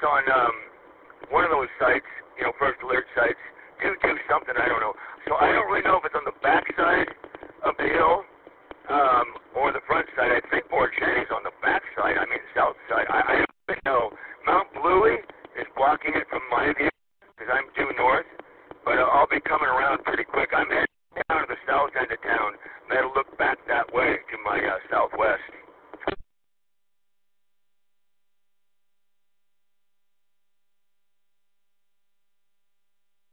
on one of those sites, first alert sites, 2 something, I don't know. So I don't really know if it's on the back side of the hill or the front side. I think Port Jenny's on the back side, south side. I don't really know. Mount Bluey is blocking it from my view because I'm due north, but I'll be coming around pretty quick. I'm heading down to the south end of town, and I'll look back that way to my southwest.